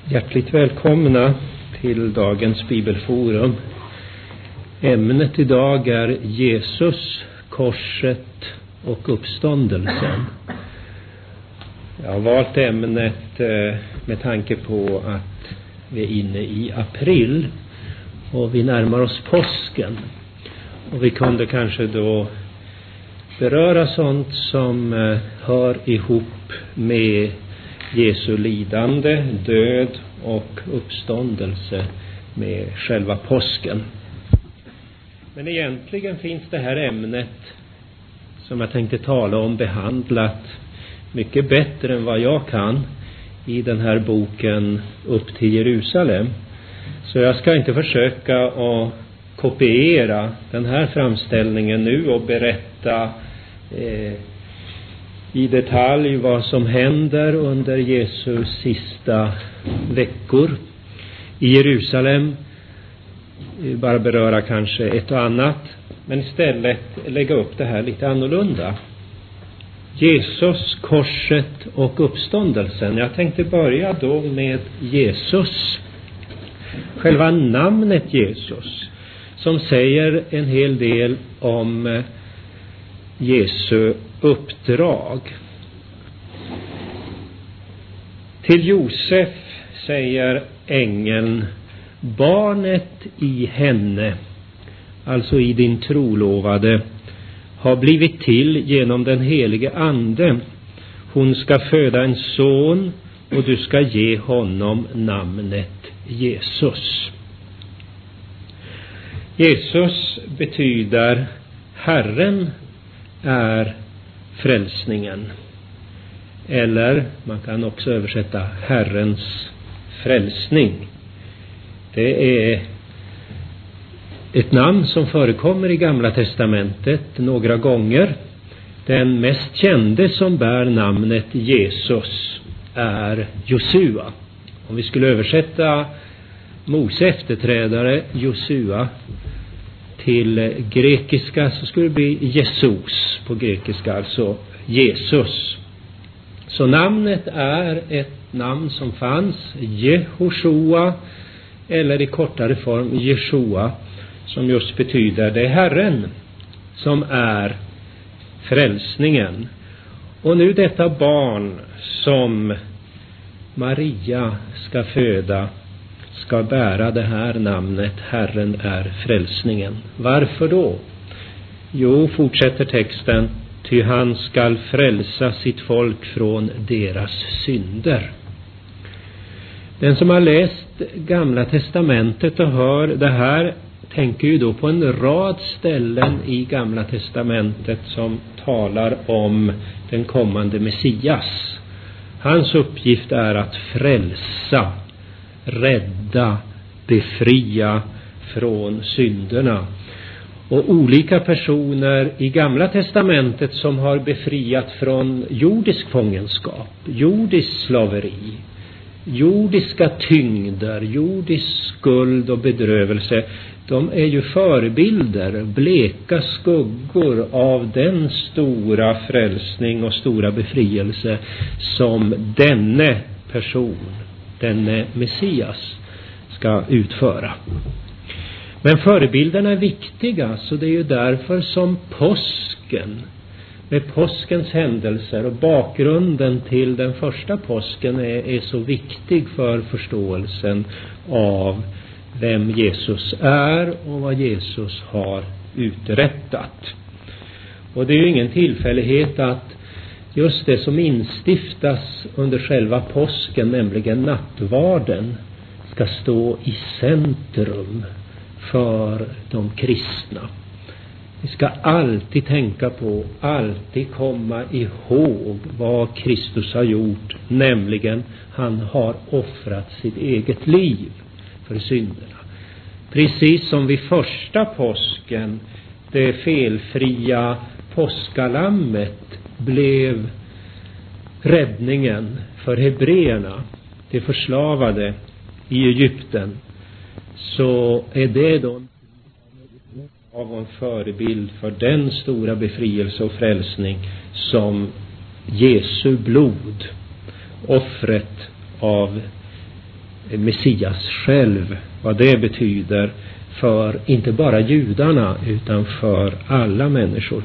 Hjärtligt välkomna till dagens bibelforum. Ämnet idag är Jesus, korset och uppståndelsen. Jag har valt ämnet med tanke på att vi är inne i april och vi närmar oss påsken. Och vi kunde kanske då beröra sånt som hör ihop med Jesu lidande, död och uppståndelse med själva påsken. Men egentligen finns det här ämnet som jag tänkte tala om behandlat mycket bättre än vad jag kan i den här boken Upp till Jerusalem. Så jag ska inte försöka att kopiera den här framställningen nu och berätta i detalj vad som händer under Jesu sista veckor i Jerusalem. Bara beröra kanske ett och annat, men istället lägga upp det här lite annorlunda. Jesus, korset och uppståndelsen. Jag tänkte börja då med Jesus. Själva namnet Jesus, som säger en hel del om Jesu uppdrag. Till Josef säger ängeln: barnet i henne, alltså i din trolovade, har blivit till genom den helige ande. Hon ska föda en son och du ska ge honom namnet Jesus. Jesus betyder Herren är frälsningen. Eller man kan också översätta Herrens frälsning. Det är ett namn som förekommer i Gamla testamentet några gånger. Den mest kände som bär namnet Jesus är Josua. Om vi skulle översätta Mose efterträdare Josua till grekiska så skulle det bli Jesus på grekiska, alltså Jesus. Så namnet är ett namn som fanns, Jehoshua, eller i kortare form Jeshua, som just betyder det är Herren som är frälsningen. Och nu detta barn som Maria ska föda ska bära det här namnet, Herren är frälsningen. Varför då? Jo, fortsätter texten, ty han skall frälsa sitt folk från deras synder. Den som har läst Gamla testamentet och hör det här tänker ju då på en rad ställen i Gamla testamentet som talar om den kommande Messias. Hans uppgift är att frälsa, rädda, befria från synderna. Och olika personer i Gamla testamentet som har befriat från jordisk fångenskap, jordisk slaveri, jordiska tyngder, jordisk skuld och bedrövelse, de är ju förebilder, bleka skuggor av den stora frälsning och stora befrielse som denne person, denne Messias, ska utföra. Men förebilderna är viktiga, så det är ju därför som påsken, med påskens händelser och bakgrunden till den första påsken är så viktig för förståelsen av vem Jesus är och vad Jesus har uträttat. Och det är ju ingen tillfällighet att just det som instiftas under själva påsken, nämligen nattvarden, ska stå i centrum för de kristna. Vi ska alltid tänka på, alltid komma ihåg vad Kristus har gjort, nämligen han har offrat sitt eget liv för synderna. Precis som vid första påsken, det felfria påskalammet blev räddningen för hebreerna, det förslavade i Egypten, så är det då av en förebild för den stora befrielse och frälsning som Jesu blod, offret av Messias själv, vad det betyder för inte bara judarna utan för alla människor.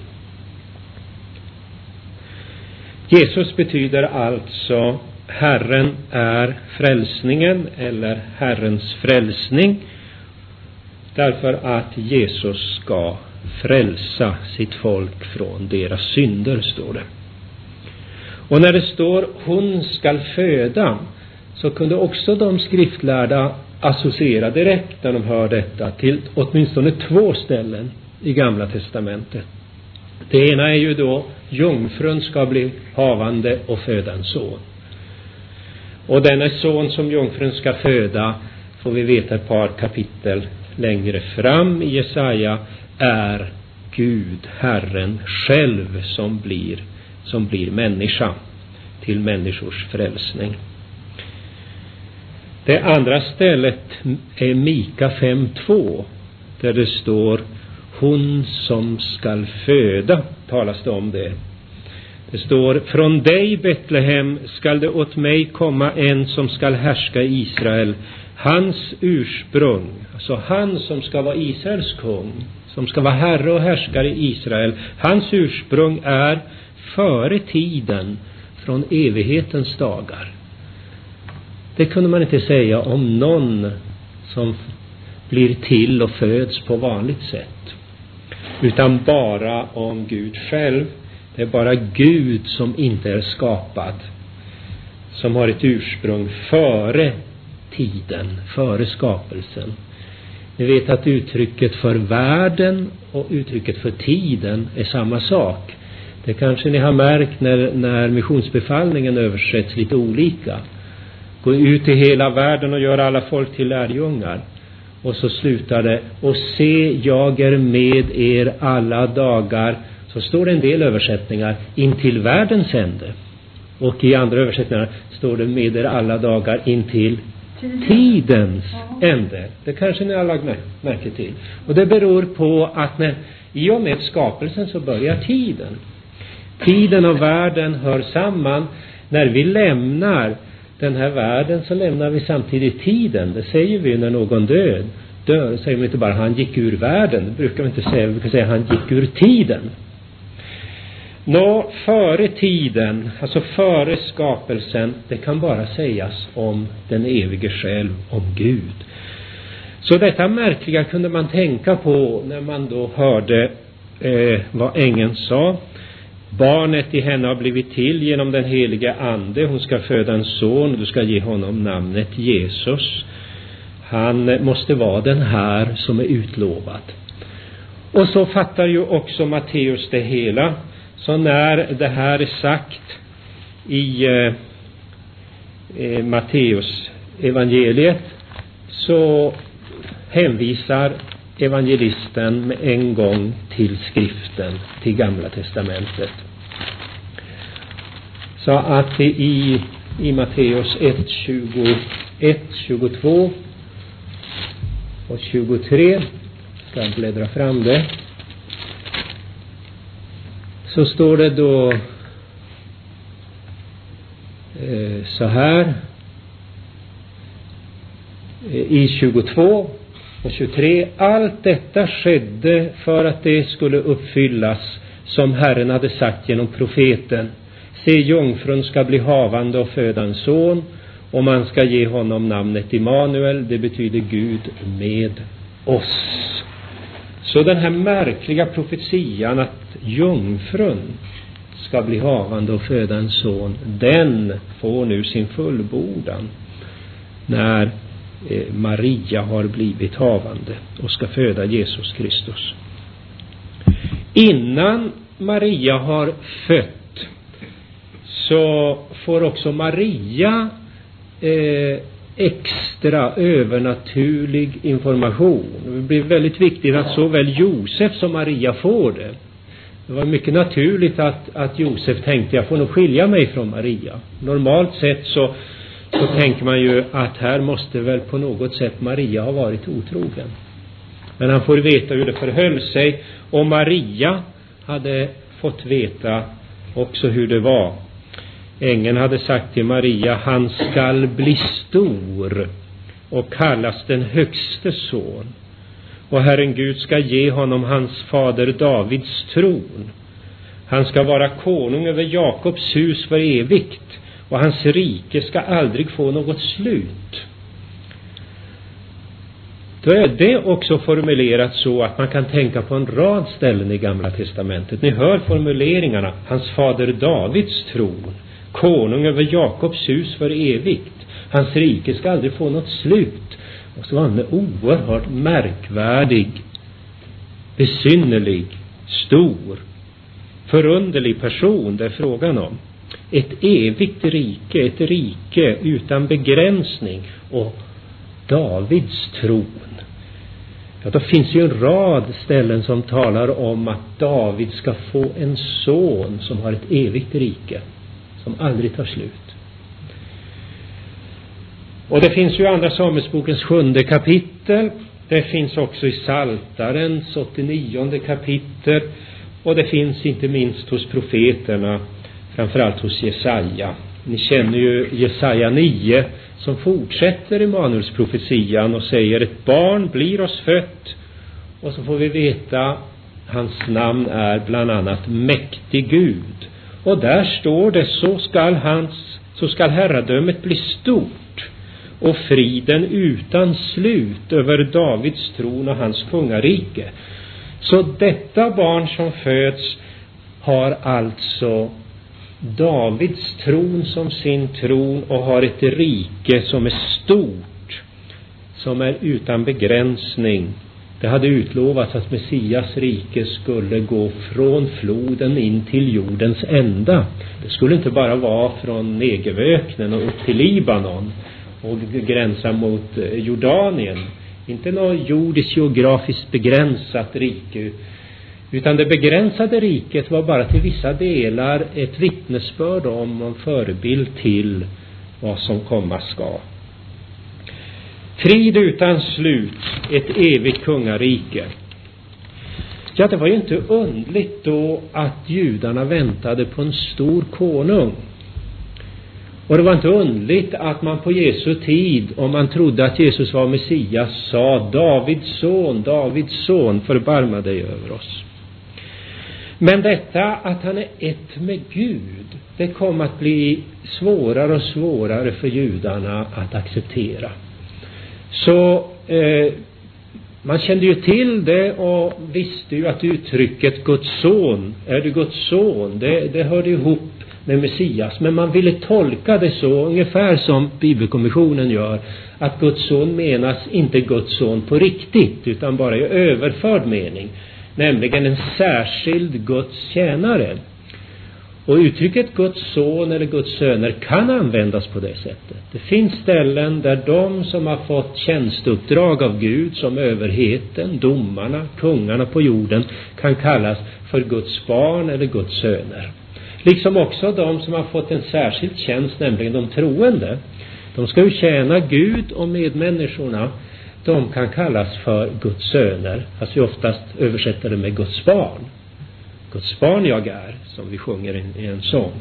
Jesus betyder alltså Herren är frälsningen eller Herrens frälsning, därför att Jesus ska frälsa sitt folk från deras synder, står det. Och när det står hon skall föda, så kunde också de skriftlärda associera direkt när de hör detta till åtminstone 2 ställen i Gamla testamentet. Det ena är ju då jungfrun ska bli havande och föda en son. Och denna son som jungfrun ska föda, får vi veta ett par kapitel längre fram i Jesaja, är Gud, Herren själv som blir människa till människors frälsning. Det andra stället är Mika 5:2, där det står hon som skall föda, talas det om det. Det står från dig Betlehem skall det åt mig komma en som skall härska i Israel. Hans ursprung, alltså han som ska vara Israels kung, som ska vara herre och härskare i Israel, hans ursprung är före tiden, från evighetens dagar. Det kunde man inte säga om någon som blir till och föds på vanligt sätt, utan bara om Gud själv. Det är bara Gud som inte är skapad, som har ett ursprung före tiden, före skapelsen. Ni vet att uttrycket för världen och uttrycket för tiden är samma sak. Det kanske ni har märkt när missionsbefallningen översätts lite olika. Gå ut i hela världen och gör alla folk till lärjungar. Och så slutar det, och se jag är med er alla dagar. Så står det en del översättningar, in till världens ände. Och i andra översättningar står det med er alla dagar in till tidens ände. Det kanske ni har lagt märke till. Och det beror på att i och med skapelsen så börjar tiden. Tiden och världen hör samman. När vi lämnar den här världen så lämnar vi samtidigt tiden. Det säger vi när någon dör. Säger vi inte bara han gick ur världen. Det brukar vi inte säga. Vi brukar säga han gick ur tiden. Före tiden, alltså före skapelsen, det kan bara sägas om den evige själv, om Gud. Så detta märkliga kunde man tänka på när man då hörde vad ängeln sa. Barnet i henne har blivit till genom den helige ande. Hon ska föda en son och du ska ge honom namnet Jesus. Han måste vara den här som är utlovad. Och så fattar ju också Matteus det hela. Så när det här är sagt i Matteus evangeliet, så hänvisar evangelisten med en gång till skriften, till Gamla testamentet. Så att i Matteus 1, 21, 22 och 23, ska jag bläddra fram det, så står det då så här i 22 och 23. Allt detta skedde för att det skulle uppfyllas som Herren hade sagt genom profeten. Se, jungfrun ska bli havande och föda en son, och man ska ge honom namnet Immanuel. Det betyder Gud med oss. Så den här märkliga profetian att jungfrun ska bli havande och föda en son, den får nu sin fullbordan när Maria har blivit havande och ska föda Jesus Kristus. Innan Maria har fött så får också Maria extra övernaturlig information. Det blir väldigt viktigt att såväl Josef som Maria får det. Det var mycket naturligt att Josef tänkte, jag får nog skilja mig från Maria. Normalt sett så tänker man ju att här måste väl på något sätt Maria ha varit otrogen. Men han får veta hur det förhöll sig, och Maria hade fått veta också hur det var. Ängeln hade sagt till Maria, han skall bli stor och kallas den högste son. Och Herren Gud ska ge honom hans fader Davids tron. Han ska vara konung över Jakobs hus för evigt, och hans rike ska aldrig få något slut. Då är det också formulerat så att man kan tänka på en rad ställen i Gamla testamentet. Ni hör formuleringarna: hans fader Davids tron, konung över Jakobs hus för evigt, hans rike ska aldrig få något slut. Och så var han en oerhört märkvärdig, besynnerlig, stor, förunderlig person det är frågan om. Ett evigt rike, ett rike utan begränsning, och Davids tron. Ja, då finns ju en rad ställen som talar om att David ska få en son som har ett evigt rike som aldrig tar slut. Och det finns ju andra Samuelsbokens 7:e kapitel. Det finns också i Psaltarens 89:e kapitel. Och det finns inte minst hos profeterna, framförallt hos Jesaja. Ni känner ju Jesaja 9 som fortsätter Emanuels profetian och säger: ett barn blir oss fött. Och så får vi veta hans namn är bland annat mäktig Gud. Och där står det: så skall herradömet bli stort och friden utan slut över Davids tron och hans kungarike. Så detta barn som föds har alltså Davids tron som sin tron och har ett rike som är stort, som är utan begränsning. Det hade utlovats att Messias rike skulle gå från floden in till jordens ända. Det skulle inte bara vara från Negevöknen och upp till Libanon och gränsa mot Jordanien. Inte något jordiskt geografiskt begränsat rike, utan det begränsade riket var bara till vissa delar ett vittnesbörd om en förebild till vad som komma ska. Frid utan slut, ett evigt kungarike. Ja, det var ju inte undligt då att judarna väntade på en stor konung. Och det var inte undligt att man på Jesu tid, om man trodde att Jesus var Messias, sa: Davids son, förbarma dig över oss. Men detta att han är ett med Gud, det kom att bli svårare och svårare för judarna att acceptera. Så man kände ju till det och visste ju att uttrycket Guds son, är du Guds son, det hörde ihop med Messias. Men man ville tolka det så, ungefär som Bibelkommissionen gör, att Guds son menas inte Guds son på riktigt, utan bara i överförd mening, nämligen en särskild Guds tjänare. Och uttrycket Guds son eller Guds söner kan användas på det sättet. Det finns ställen där de som har fått tjänstuppdrag av Gud, som överheten, domarna, kungarna på jorden, kan kallas för Guds barn eller Guds söner. Liksom också de som har fått en särskild tjänst, nämligen de troende. De ska ju tjäna Gud och medmänniskorna. De kan kallas för Guds söner. Alltså vi oftast översätter det med Guds barn. Guds barn jag är, som vi sjunger i en sång.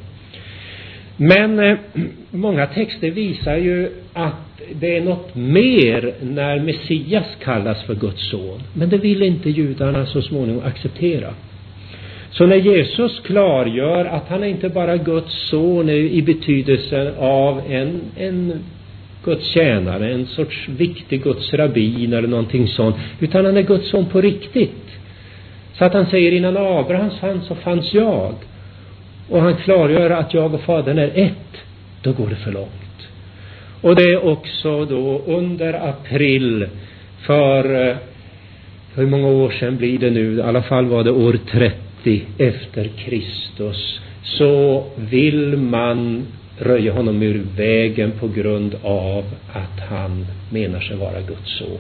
Men många texter visar ju att det är något mer när Messias kallas för Guds son. Men det vill inte judarna så småningom acceptera. Så när Jesus klargör att han är inte bara Guds son i betydelsen av en Guds tjänare, en sorts viktig Guds rabbin eller någonting sånt, utan han är Guds son på riktigt. Så att han säger: innan Abrahams fanns så fanns jag. Och han klargör att jag och Fadern är ett. Då går det för långt. Och det är också då under april för hur många år sedan blir det nu? I alla fall var det år 30 efter Kristus. Så vill man röja honom ur vägen på grund av att han menar sig vara Guds son.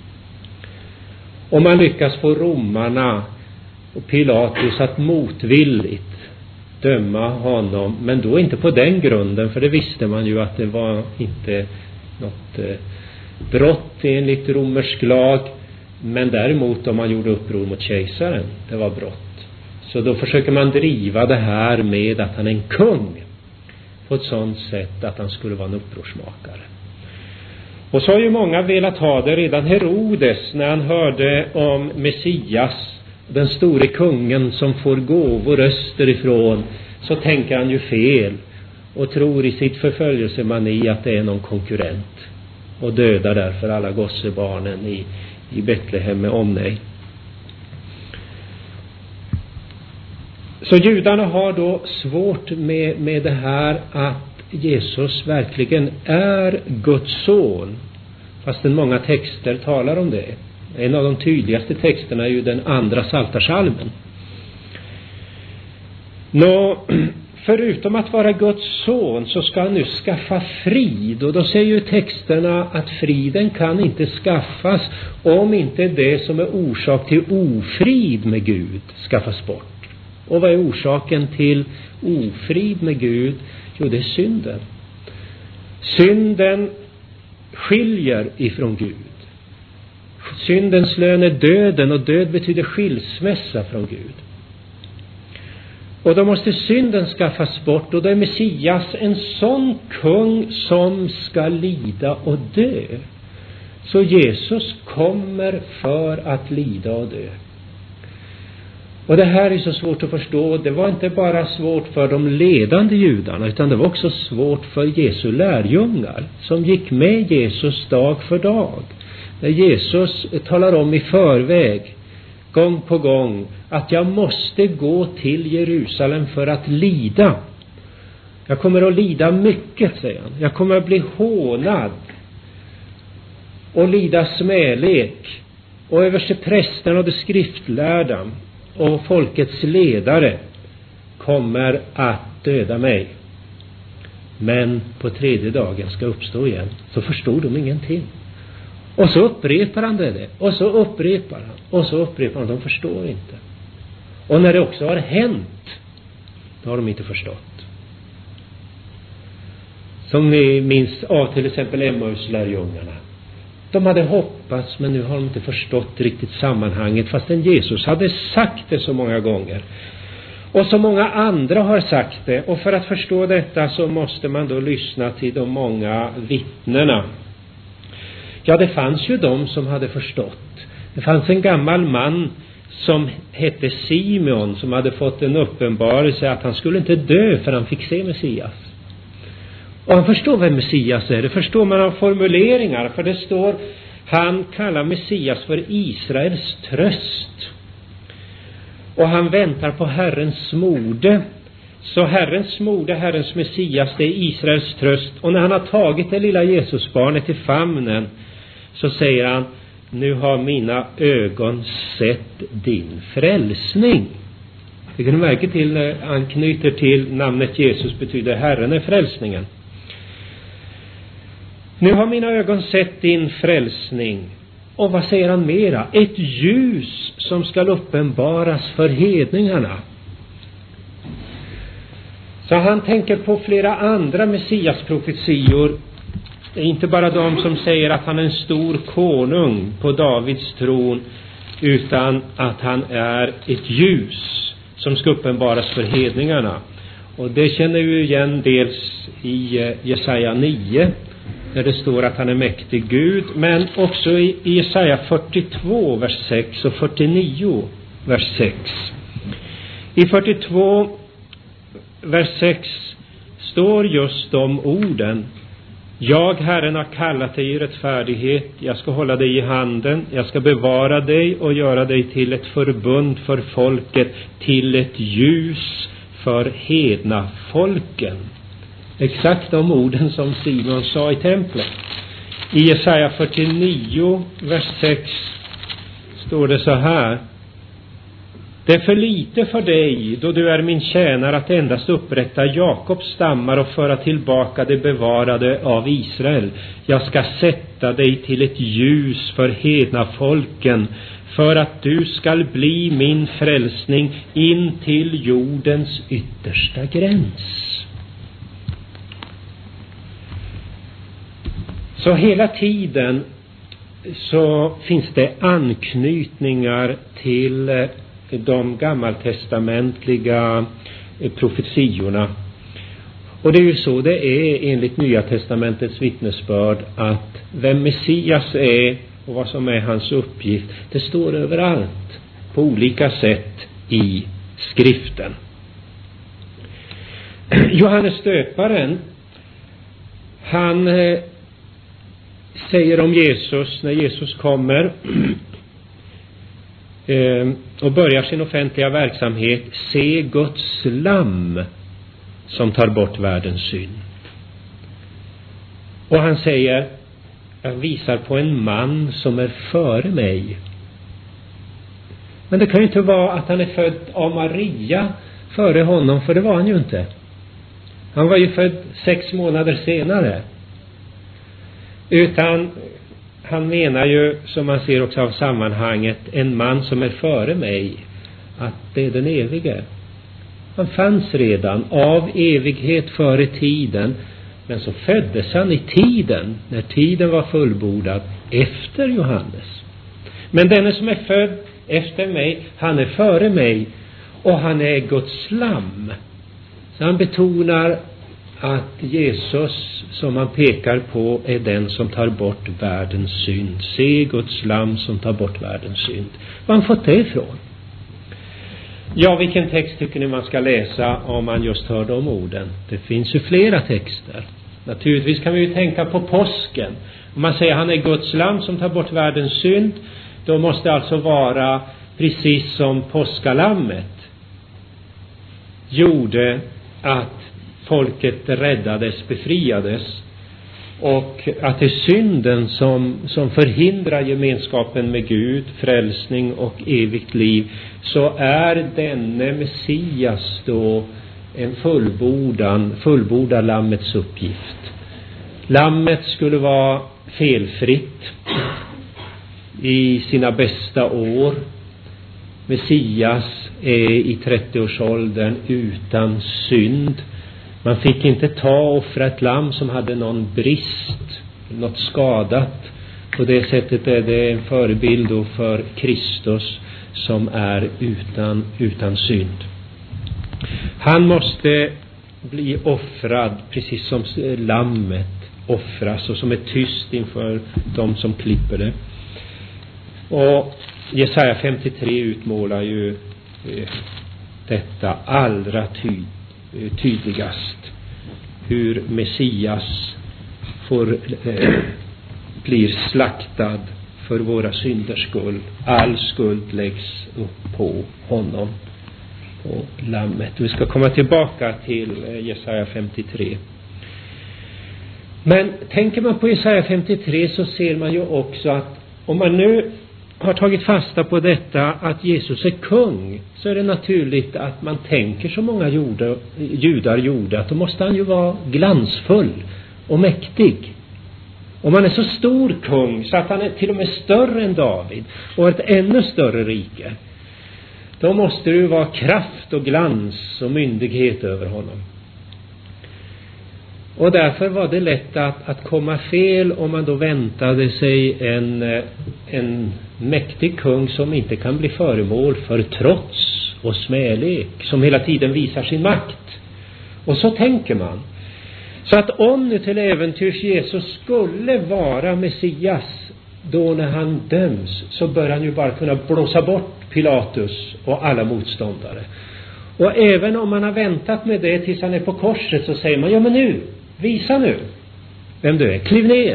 Och man lyckas få romarna och Pilatus att motvilligt döma honom, men då inte på den grunden, för det visste man ju att det var inte något brott enligt romersk lag, men däremot om man gjorde uppror mot kejsaren, det var brott. Så då försöker man driva det här med att han är en kung på ett sådant sätt att han skulle vara en upprorsmakare. Och så har ju många velat ha det. Redan Herodes, när han hörde om Messias, den store kungen som får gåvor österifrån, så tänker han ju fel och tror i sitt förföljelsemani att det är någon konkurrent och dödar därför alla gossebarnen i Betlehem med omnejd. Så judarna har då svårt med det här att Jesus verkligen är Guds son, fastän många texter talar om det. En av de tydligaste texterna är ju den andra psaltarpsalmen. Förutom att vara Guds son så ska han nu skaffa frid. Och då säger ju texterna att friden kan inte skaffas om inte det som är orsak till ofrid med Gud skaffas bort. Och vad är orsaken till ofrid med Gud? Jo, det är synden. Synden skiljer ifrån Gud. Syndens lön är döden, och död betyder skilsmässa från Gud. Och då måste synden skaffas bort, och då är Messias en sån kung som ska lida och dö. Så Jesus kommer för att lida och dö. Och det här är så svårt att förstå. Det var inte bara svårt för de ledande judarna, utan det var också svårt för Jesu lärjungar som gick med Jesus dag för dag. När Jesus talar om i förväg, gång på gång, att jag måste gå till Jerusalem för att lida. Jag kommer att lida mycket, säger han. Jag kommer att bli hånad och lida smälek. Och översteprästerna och de skriftlärda och folkets ledare kommer att döda mig. Men på tredje dagen ska uppstå igen. Så förstod de ingenting. Och så upprepar han det. Och så upprepar han. Och så upprepar han. De förstår inte. Och när det också har hänt, då har de inte förstått. Som ni minns av till exempel Emmaus-lärjungarna. De hade hoppats, men nu har de inte förstått riktigt sammanhanget, fastän Jesus hade sagt det så många gånger. Och så många andra har sagt det. Och för att förstå detta så måste man då lyssna till de många vittnena. Ja, det fanns ju de som hade förstått. Det fanns en gammal man som hette Simeon, som hade fått en uppenbarelse att han skulle inte dö för han fick se Messias. Och han förstår vem Messias är. Det förstår man av formuleringar. För det står, han kallar Messias för Israels tröst. Och han väntar på Herrens mode. Så Herrens mode, Herrens Messias, det är Israels tröst. Och när han har tagit det lilla Jesusbarnet i famnen, så säger han, nu har mina ögon sett din frälsning. Det kan du märka till, anknyter till namnet Jesus, betyder Herren är frälsningen. Nu har mina ögon sett din frälsning. Och vad säger han mera? Ett ljus som ska uppenbaras för hedningarna. Så han tänker på flera andra Messias-profetior. Det är inte bara de som säger att han är en stor konung på Davids tron, utan att han är ett ljus som ska uppenbaras för hedningarna. Och det känner vi igen dels i Jesaja 9, där det står att han är mäktig Gud, men också i Jesaja 42, vers 6 och 49, vers 6. I 42, vers 6 står just de orden. Jag, Herren, har kallat dig i rättfärdighet. Jag ska hålla dig i handen. Jag ska bevara dig och göra dig till ett förbund för folket, till ett ljus för hedna folken. Exakt de orden som Simon sa i templet. I Jesaja 49, vers 6 står det så här. Det är för lite för dig, då du är min tjänare, att endast upprätta Jakobs stammar och föra tillbaka det bevarade av Israel. Jag ska sätta dig till ett ljus för hedna folken, för att du skall bli min frälsning in till jordens yttersta gräns. Så hela tiden så finns det anknytningar till de gammaltestamentliga profetiorna. Och det är ju så det är enligt Nya testamentets vittnesbörd, att vem Messias är och vad som är hans uppgift, det står överallt på olika sätt i skriften. Johannes döparen, han säger om Jesus, när Jesus kommer och börjar sin offentliga verksamhet: se Guds lamm som tar bort världens synd. Och han säger, jag visar på en man som är före mig. Men det kan ju inte vara att han är född av Maria före honom, för det var han ju inte. Han var ju född 6 månader senare. Utan han menar ju, som man ser också av sammanhanget, en man som är före mig, att det är den evige. Han fanns redan av evighet före tiden, men så föddes han i tiden, när tiden var fullbordad, efter Johannes. Men den som är född efter mig, han är före mig, och han är Guds lamm. Så han betonar att Jesus, som han pekar på, är den som tar bort världens synd. Se Guds lamm som tar bort världens synd. Var han fått det ifrån? Ja, vilken text tycker ni man ska läsa om man just hör de orden? Det finns ju flera texter. Naturligtvis kan vi ju tänka på påsken. Om man säger han är Guds lamm som tar bort världens synd, då måste det alltså vara precis som påskalammet gjorde att folket räddades, befriades, och att det är synden som förhindrar gemenskapen med Gud, frälsning och evigt liv, så är denne Messias då en fullbordad lammets uppgift. Lammet skulle vara felfritt i sina bästa år. Messias är i 30-årsåldern utan synd. Man fick inte ta och offra ett lamm som hade någon brist, något skadat. På det sättet är det en förebild då för Kristus som är utan synd. Han måste bli offrad precis som lammet offras, och som är tyst inför de som klipper det. Och Jesaja 53 utmålar ju detta allra tydligast, hur Messias blir slaktad för våra synders skull. All skuld läggs upp på honom, på lammet. Vi ska komma tillbaka till Jesaja 53. Men tänker man på Jesaja 53, så ser man ju också att om man nu har tagit fasta på detta att Jesus är kung, så är det naturligt att man tänker, så många judar gjorde, att då måste han ju vara glansfull och mäktig. Om han är så stor kung så att han är till och med större än David och ett ännu större rike, då måste det ju vara kraft och glans och myndighet över honom. Och därför var det lätt att komma fel om man då väntade sig en mäktig kung som inte kan bli föremål för trots och smälek, som hela tiden visar sin makt. Och så tänker man. Så att om nu till äventyrs Jesus skulle vara Messias, då när han döms, så bör han ju bara kunna blåsa bort Pilatus och alla motståndare. Och även om man har väntat med det tills han är på korset, så säger man, ja men nu, visa nu vem du är, kliv ner.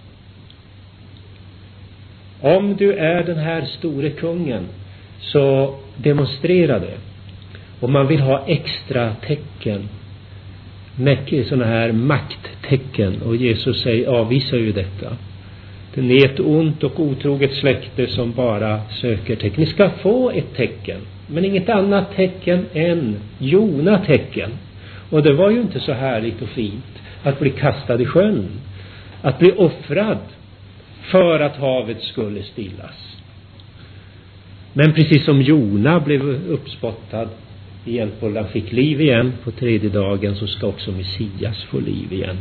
Om du är den här store kungen, så demonstrera det. Och man vill ha extra tecken, sådana här makttecken, och Jesus avvisar ju detta. Det är ett ont och otroget släkte som bara söker tecken. Ni ska få ett tecken, men inget annat tecken än Jona-tecken. Och det var ju inte så härligt och fint att bli kastad i sjön, att bli offrad för att havet skulle stillas. Men precis som Jona blev uppspottad igen, och han fick liv igen på 3:e dagen, så ska också Messias få liv igen.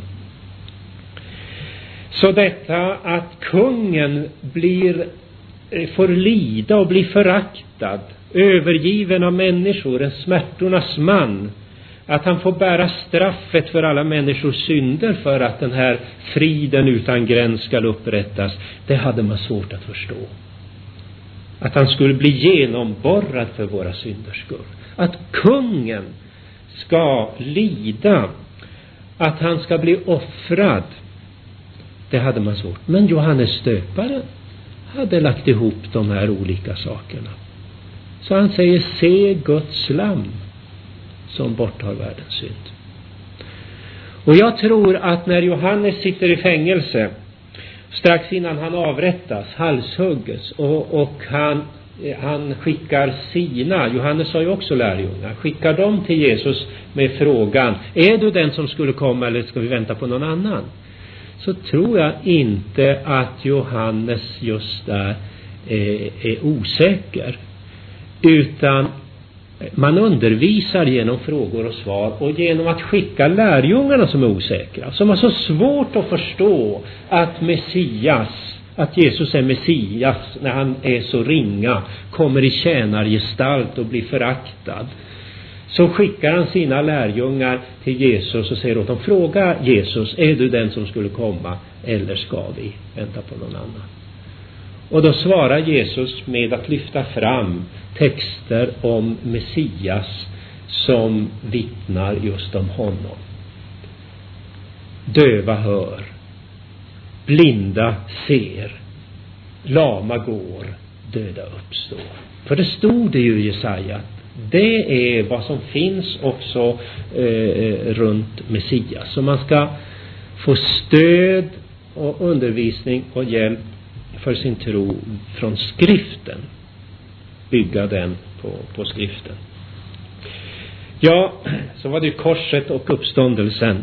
Så detta att kungen får lida och bli föraktad, övergiven av människor, en smärtornas man, att han får bära straffet för alla människors synder för att den här friden utan gräns ska upprättas, det hade man svårt att förstå. Att han skulle bli genomborrad för våra synders skull. Att kungen ska lida, att han ska bli offrad, det hade man svårt. Men Johannes döparen hade lagt ihop de här olika sakerna. Så han säger, se Guds lamm som borttar världens synd. Och jag tror att när Johannes sitter i fängelse, strax innan han avrättas, halshugges, och han skickar Johannes har ju också lärjungar, skickar dem till Jesus med frågan, är du den som skulle komma eller ska vi vänta på någon annan? Så tror jag inte att Johannes just där är osäker, utan man undervisar genom frågor och svar och genom att skicka lärjungarna som är osäkra, som har så svårt att förstå att Jesus är Messias när han är så ringa, kommer i tjänargestalt och blir föraktad. Så skickar han sina lärjungar till Jesus och säger åt dem, fråga Jesus, är du den som skulle komma eller ska vi vänta på någon annan? Och då svarar Jesus med att lyfta fram texter om Messias som vittnar just om honom. Döva hör, blinda ser, lama går, döda uppstår. För det stod det ju i Jesaja. Det är vad som finns också runt Messias. Så man ska få stöd och undervisning och hjälp för sin tro från skriften. Bygga den på skriften. Ja, så var det korset och uppståndelsen.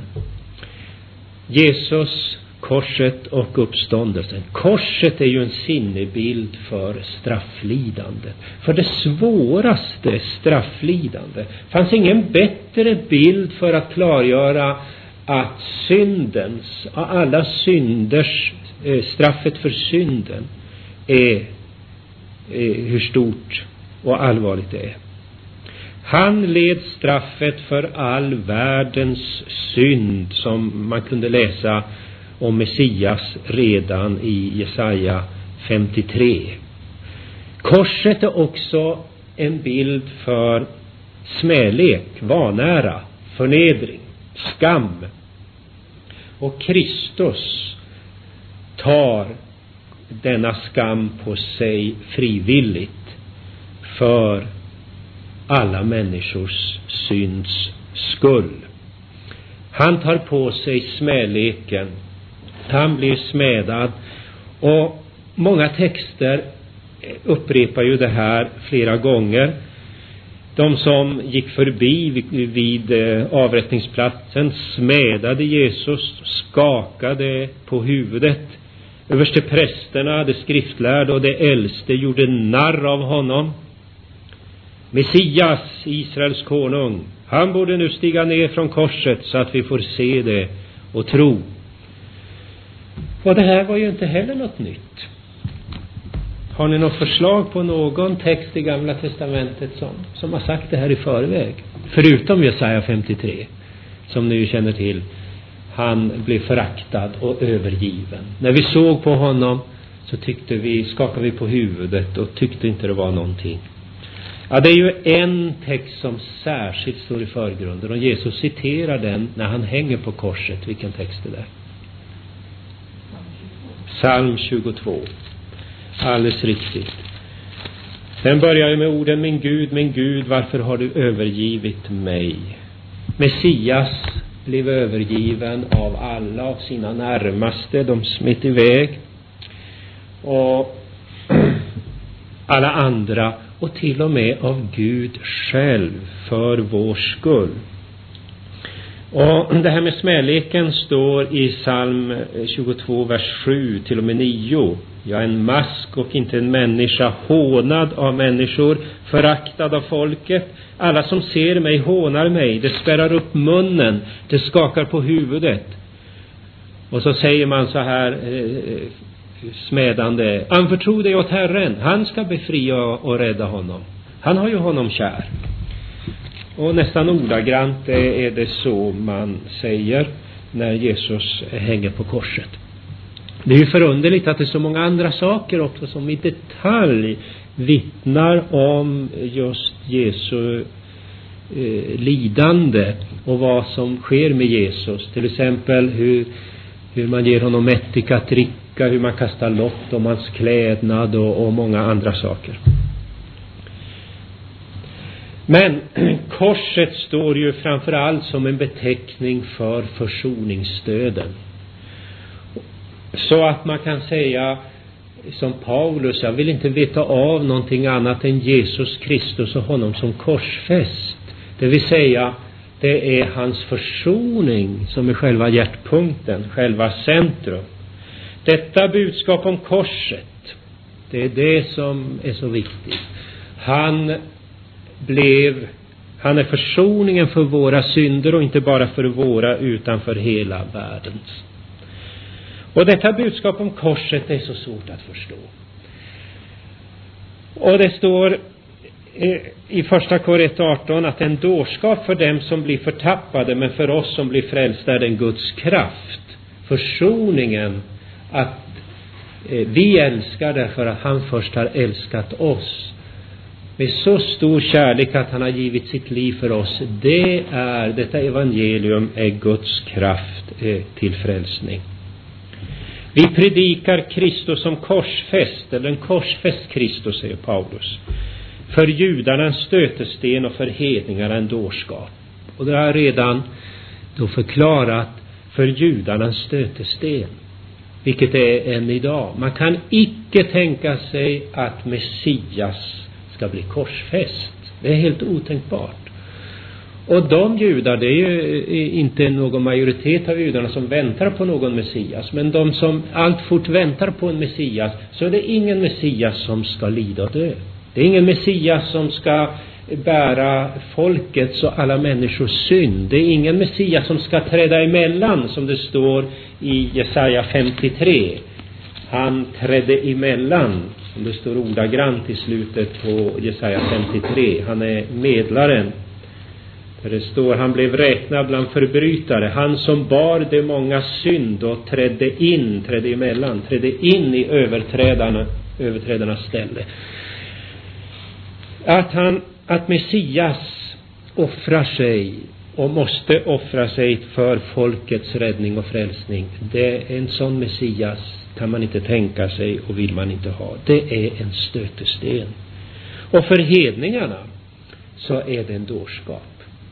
Jesus, korset och uppståndelsen. Korset är ju en sinnebild för strafflidandet. För det svåraste strafflidande. Fanns ingen bättre bild för att klargöra att syndens, alla synders, straffet för synden är hur stort och allvarligt det är. Han led straffet för all världens synd, som man kunde läsa om Messias redan i Jesaja 53. Korset är också en bild för smälek, vanära, förnedring, skam. Och Kristus tar denna skam på sig frivilligt för alla människors synds skull. Han tar på sig smäleken. Han blir smädad. Och många texter upprepar ju det här flera gånger. De som gick förbi vid avrättningsplatsen smädade Jesus, skakade på huvudet. Överste prästerna, de skriftlärda och de äldste gjorde narr av honom. Messias, Israels konung, han borde nu stiga ner från korset så att vi får se det och tro. Och det här var ju inte heller något nytt. Har ni något förslag på någon text i Gamla testamentet som har sagt det här i förväg? Förutom Jesaja 53, som ni ju känner till. Han blev föraktad och övergiven. När vi såg på honom så skakade vi på huvudet och tyckte inte det var någonting. Ja, det är ju en text som särskilt står i förgrunden, och Jesus citerar den när han hänger på korset. Vilken text är det? Psalm 22. Alldeles riktigt. Den börjar ju med orden, min Gud, varför har du övergivit mig? Messias blev övergiven av alla, av sina närmaste. De smitt iväg. Och alla andra, och till och med av Gud själv för vår skull. Och det här med smäleken står i psalm 22, vers 7 till och med 9. Jag är en mask och inte en människa, hånad av människor, föraktad av folket. Alla som ser mig hånar mig, det spärrar upp munnen, det skakar på huvudet. Och så säger man så här smädande, anförtro dig åt Herren, han ska befria och rädda honom. Han har ju honom kär. Och nästan ordagrant är det så man säger när Jesus hänger på korset. Det är ju förunderligt att det är så många andra saker också som i detalj vittnar om just Jesu lidande och vad som sker med Jesus. Till exempel hur man ger honom ättika att dricka, hur man kastar lott om hans klädnad och många andra saker. Men korset står ju framförallt som en beteckning för försoningsstöden. Så att man kan säga som Paulus, jag vill inte veta av någonting annat än Jesus Kristus och honom som korsfäst. Det vill säga, det är hans försoning som är själva hjärtpunkten, själva centrum. Detta budskap om korset, det är det som är så viktigt. Han är försoningen för våra synder, och inte bara för våra utan för hela världens. Och detta budskap om korset är så svårt att förstå. Och det står i första Kor 1:18 att en dårskap för dem som blir förtappade, men för oss som blir frälsta är den Guds kraft. Försoningen, att vi älskar därför att han först har älskat oss med så stor kärlek att han har givit sitt liv för oss. Detta evangelium är Guds kraft till frälsning. Vi predikar Kristus som korsfäst, eller en korsfäst Kristus, säger Paulus. För judarna en stötesten och för hedningarna en dårskap. Och det har jag redan då förklarat, för judarna en stötesten. Vilket är än idag. Man kan icke tänka sig att Messias ska bli korsfäst. Det är helt otänkbart. Och de judar, det är ju inte någon majoritet av judarna som väntar på någon Messias. Men de som alltfort väntar på en Messias, så är det ingen Messias som ska lida och dö. Det är ingen Messias som ska bära folkets och alla människors synd. Det är ingen Messias som ska träda emellan, som det står i Jesaja 53. Han trädde emellan, som det står ordagrant i slutet på Jesaja 53. Han är medlaren. Där det står, han blev räknad bland förbrytare. Han som bar de många synd och trädde in i överträdarnas ställe. Att Messias offrar sig och måste offra sig för folkets räddning och frälsning, det är en sån Messias kan man inte tänka sig och vill man inte ha. Det är en stötesten. Och för hedningarna så är det en dårskap.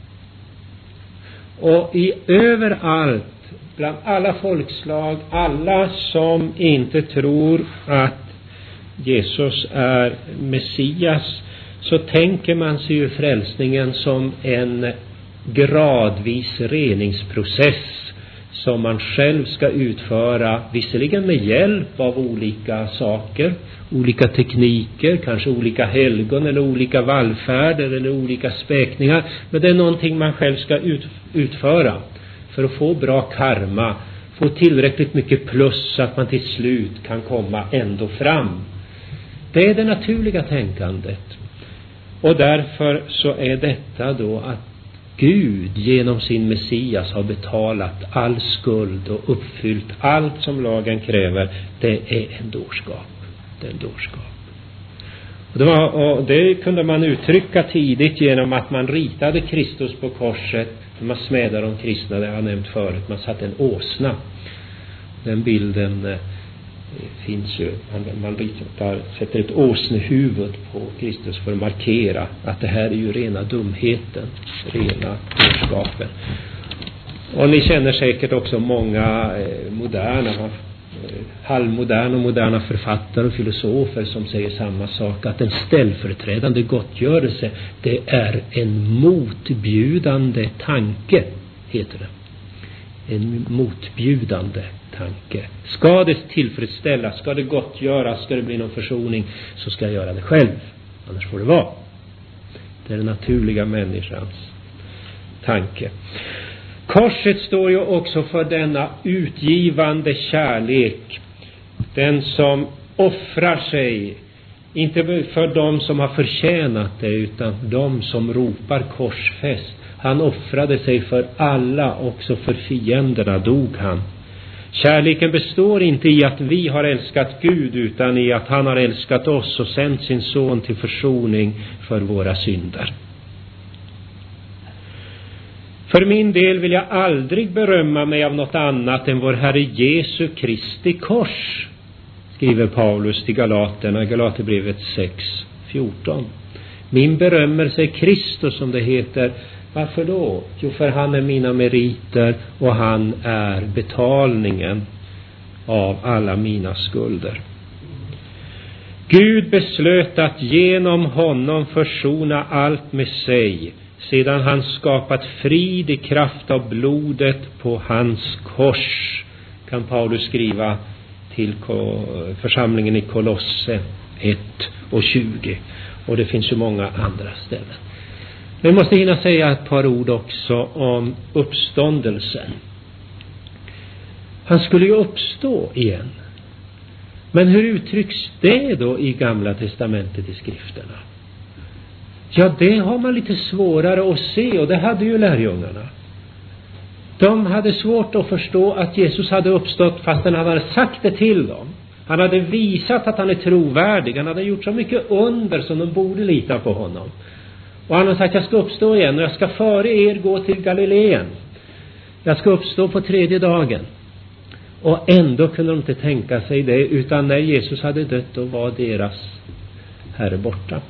Och överallt, bland alla folkslag, alla som inte tror att Jesus är Messias, så tänker man sig ju frälsningen som en gradvis reningsprocess som man själv ska utföra, visserligen med hjälp av olika saker, olika tekniker, kanske olika helgon eller olika vallfärder eller olika späkningar, men det är någonting man själv ska utföra för att få bra karma, få tillräckligt mycket plus så att man till slut kan komma ändå fram. Det är det naturliga tänkandet. Och därför så är detta då att Gud genom sin Messias har betalat all skuld och uppfyllt allt som lagen kräver. Det är en dårskap. Det är en dårskap. Och det kunde man uttrycka tidigt genom att man ritade Kristus på korset. Man smädade de kristna, det har jag nämnt förut. Man satte en åsna. Den bilden finns ju. Man sätter ett åsnehuvud på Kristus för att markera att det här är ju rena dumheten, rena dårskapen. Och ni känner säkert också många halvmoderna och moderna författare och filosofer som säger samma sak, att en ställföreträdande gottgörelse, det är en motbjudande tanke, heter det. En motbjudande tanke. Ska det tillfredsställas, ska det gottgöras, ska det bli någon försoning, så ska jag göra det själv. Annars får det vara. Det är den naturliga människans tanke. Korset står ju också för denna utgivande kärlek. Den som offrar sig Inte för dem som har förtjänat det, utan de som ropar korsfäst. Han offrade sig för alla, också för fienderna dog han. Kärleken består inte i att vi har älskat Gud, utan i att han har älskat oss och sänt sin son till försoning för våra synder. För min del vill jag aldrig berömma mig av något annat än vår Herre Jesu Kristi kors, skriver Paulus till Galaterna, Galaterbrevet 6:14. Min berömmelse är Kristus, som det heter. Varför då? Jo, för han är mina meriter och han är betalningen av alla mina skulder. Gud beslöt att genom honom försona allt med sig, sedan han skapat frid i kraft av blodet på hans kors, kan Paulus skriva till församlingen i Kolosse 1:20. Och det finns ju många andra ställen. Men jag måste hinna säga ett par ord också om uppståndelsen. Han skulle ju uppstå igen. Men hur uttrycks det då i Gamla testamentet i skrifterna? Ja, det har man lite svårare att se, och det hade ju lärjungarna. De hade svårt att förstå att Jesus hade uppstått fast han hade sagt det till dem. Han hade visat att han är trovärdig. Han hade gjort så mycket under som de borde lita på honom. Och han har sagt, jag ska uppstå igen och jag ska före er gå till Galileen. Jag ska uppstå på 3:e dagen. Och ändå kunde de inte tänka sig det, utan när Jesus hade dött, då var deras Herre borta.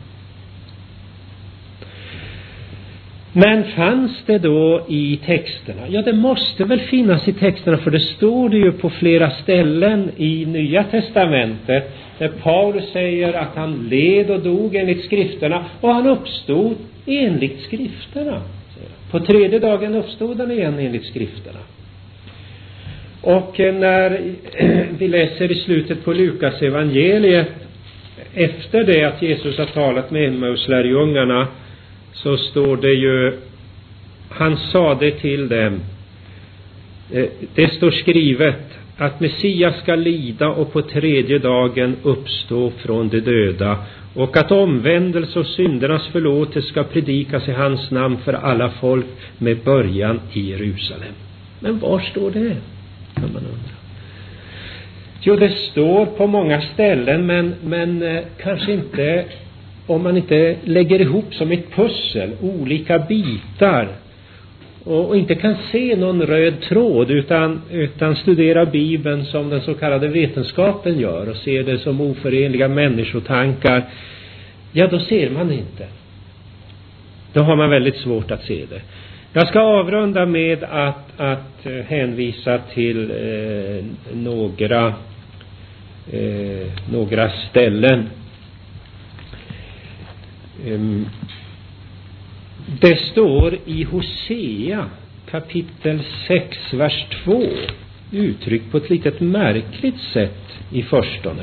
Men fanns det då i texterna? Ja, det måste väl finnas i texterna, för det står det ju på flera ställen i Nya testamentet där Paulus säger att han led och dog enligt skrifterna och han uppstod enligt skrifterna. På 3:e dagen uppstod han igen enligt skrifterna. Och när vi läser i slutet på Lukas evangeliet, efter det att Jesus har talat med Emmauslärjungarna, så står det ju, han sa det till dem, det står skrivet att Messias ska lida och på 3:e dagen uppstå från de döda, och att omvändelse och syndernas förlåtelse ska predikas i hans namn för alla folk med början i Jerusalem. Men var står det? Kan man undra. Jo, det står på många ställen, men kanske inte, om man inte lägger ihop som ett pussel olika bitar och inte kan se någon röd tråd, utan studera Bibeln som den så kallade vetenskapen gör och ser det som oförenliga människotankar, ja, då ser man det inte. Då har man väldigt svårt att se det. Jag ska avrunda med att hänvisa till några ställen. Det står i Hosea kapitel 6 vers 2 uttryckt på ett litet märkligt sätt i förstone.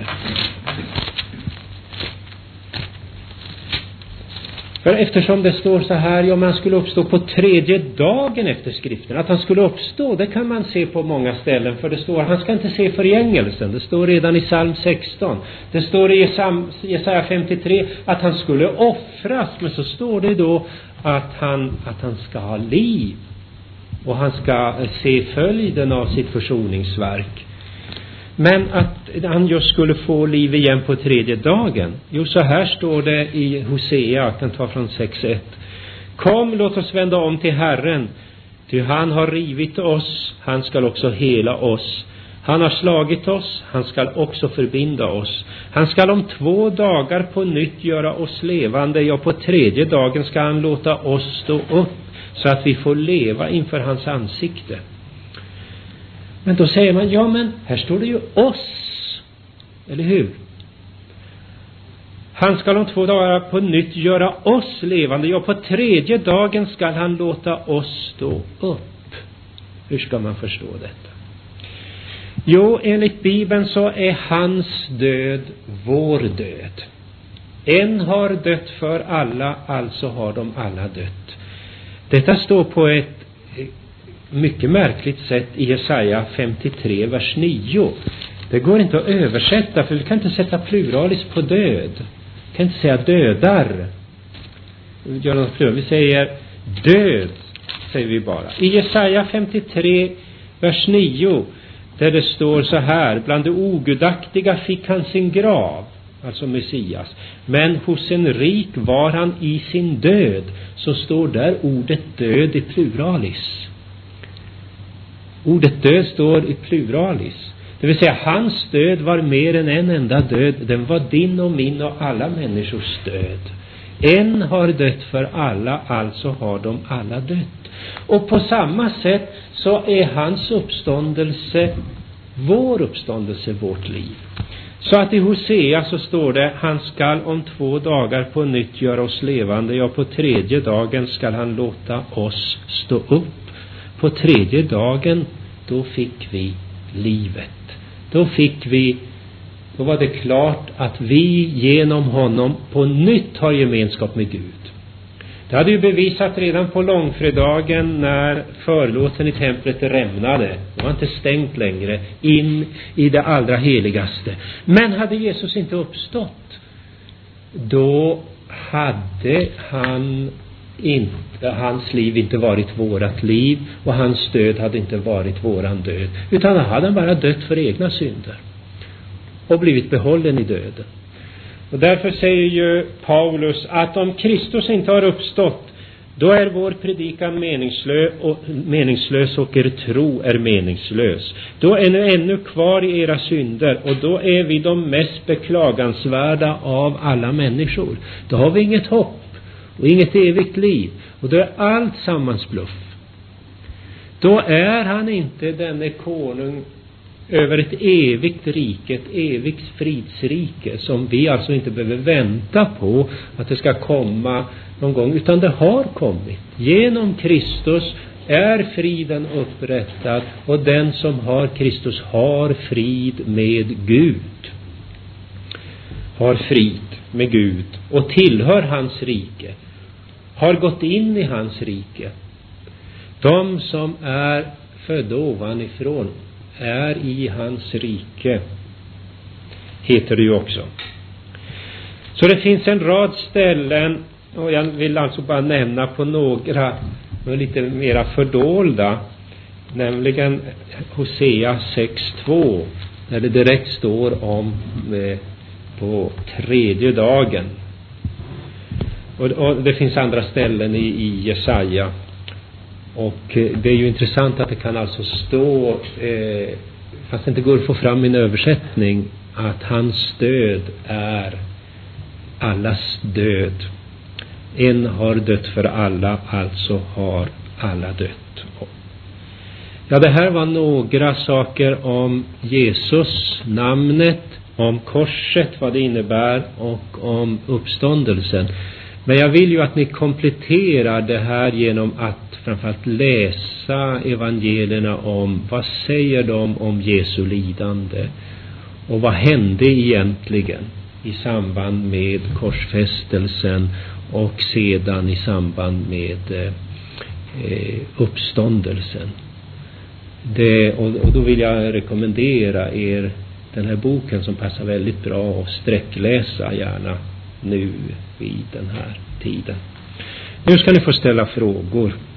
För eftersom det står så här, ja, man skulle uppstå på 3:e dagen efter skriften. Att han skulle uppstå, det kan man se på många ställen. För det står, han ska inte se förgängelsen. Det står redan i psalm 16. Det står i Jesaja 53 att han skulle offras. Men så står det då att han ska ha liv. Och han ska se följden av sitt försoningsverk. Men att han just skulle få liv igen på 3:e dagen. Jo, så här står det i Hosea, jag kan ta från 6:1. Kom, låt oss vända om till Herren. Ty han har rivit oss, han skall också hela oss. Han har slagit oss, han skall också förbinda oss. Han skall om 2 dagar på nytt göra oss levande. Ja, på 3:e dagen ska han låta oss stå upp, så att vi får leva inför hans ansikte. Men då säger man, ja, men här står det ju oss. Eller hur? Han ska om 2 dagar på nytt göra oss levande. Ja, på 3:e dagen ska han låta oss stå upp. Hur ska man förstå detta? Jo, enligt Bibeln så är hans död vår död. En har dött för alla, alltså har de alla dött. Detta står på ett mycket märkligt sätt i Jesaja 53 vers 9. Det går inte att översätta, för vi kan inte sätta pluralis på död. kan inte säga dödar. Vi säger död, säger vi bara. I Jesaja 53, vers 9, där det står så här: bland de ogudaktiga fick han sin grav, alltså Messias, men hos en rik var han i sin död. Så står där ordet död i pluralis. Ordet död står i pluralis. Det vill säga, hans död var mer än en enda död. Den var din och min och alla människors död. En har dött för alla, alltså har de alla dött. Och på samma sätt så är hans uppståndelse vår uppståndelse, vårt liv. Så att i Hosea så står det: han skall om 2 dagar på nytt göra oss levande. Ja, på 3:e dagen skall han låta oss stå upp. På 3:e dagen, då fick vi livet. Då var det klart att vi genom honom på nytt har gemenskap med Gud. Det hade ju bevisat redan på långfredagen när förlåten i templet rämnade. Det var inte stängt längre in i det allra heligaste. Men hade Jesus inte uppstått, då hade hans liv inte varit vårat liv, och hans död hade inte varit våran död, utan då hade han bara dött för egna synder och blivit behållen i döden. Och därför säger ju Paulus att om Kristus inte har uppstått, då är vår predikan meningslös och er tro är meningslös. Då är ni ännu kvar i era synder, och då är vi de mest beklagansvärda av alla människor. Då har vi inget hopp och inget evigt liv, och då är allt sammansbluff. Då är han inte denne konung över ett evigt rike, ett evigt fridsrike, som vi alltså inte behöver vänta på att det ska komma någon gång, utan det har kommit. Genom Kristus är friden upprättad, och den som har Kristus har frid med Gud. Har frid med Gud och tillhör hans rike. Har gått in i hans rike. De som är födda ovanifrån är i hans rike, heter det ju också. Så det finns en rad ställen, och jag vill alltså bara nämna på några lite mera fördolda, nämligen Hosea 6:2, där det direkt står om på 3:e dagen. Och det finns andra ställen i Jesaja. Och det är ju intressant att det kan alltså stå, fast det inte går att få fram en översättning, att hans död är allas död. En har dött för alla, alltså har alla dött. Ja, det här var några saker om Jesus, namnet, om korset, vad det innebär, och om uppståndelsen. Men jag vill ju att ni kompletterar det här genom att framförallt läsa evangelierna om vad säger de om Jesu lidande, och vad hände egentligen i samband med korsfästelsen och sedan i samband med uppståndelsen. Och då vill jag rekommendera er den här boken, som passar väldigt bra att sträckläsa gärna nu vid den här tiden. Nu ska ni få ställa frågor.